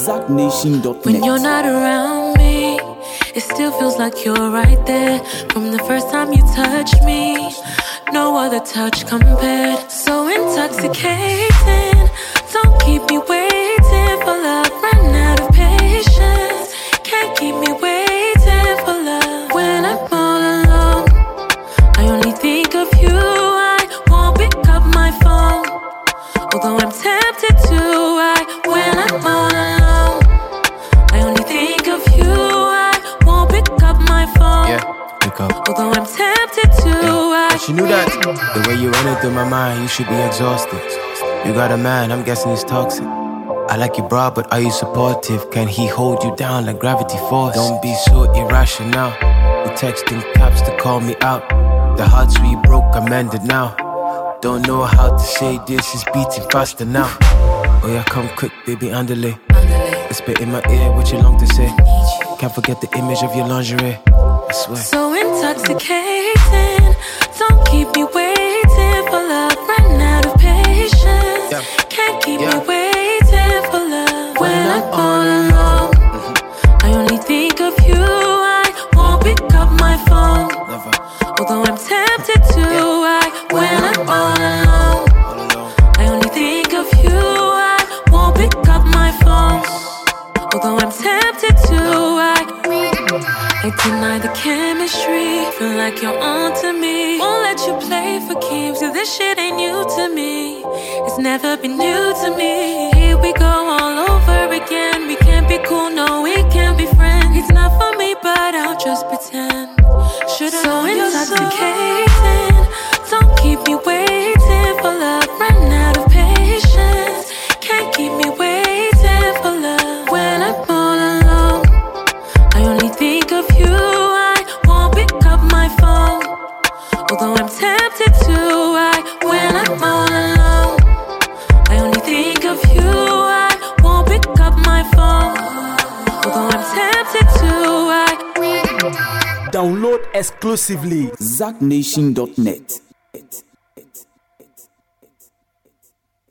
ZachNation.net. When you're not around me, it still feels like you're right there. From the first time you touched me, no other touch compared. So intoxicating, don't keep me waiting for love. Run out of patience, can't keep me waiting for love. When I'm all alone, I only think of you. I won't pick up my phone, although I'm tempted to. When I'm all alone, I only think of you. I won't pick up my phone. Yeah, pick up. Although I'm tempted to. But you knew that the way you run it through my mind, you should be exhausted. You got a man, I'm guessing he's toxic. I like you, bro, but are you supportive? Can he hold you down like gravity force? Don't be so irrational. You texting caps to call me out. The hearts we broke are mended now. Don't know how to say this, is beating faster now. Oh yeah, come quick, baby, underlay. Spit in my ear what you long to say. Can't forget the image of your lingerie, I swear. So intoxicating, don't keep me waiting for love. Run out of patience, can't keep me waiting for love. When I'm all alone, I only think of you. I won't pick up my phone, although I'm tempted to. When I'm all alone, I only think of you. I won't pick up my phone, although I'm tempted to. I deny the chemistry, feel like you're on to me. Won't let you play for keeps, so this shit ain't new to me. It's never been new to me. Here we go all over again. We can't be cool, no, we can't be friends. It's not for me, but I'll just pretend. Should've so intoxicating, don't keep me waiting for love. Run out of patience, can't keep me waiting for love. When I'm all alone, I only think of you. I won't pick up my phone, although I'm tempted to. When I'm all alone, I only think of you. I won't pick up my phone, although I'm tempted to. Download exclusively ZachNation.net.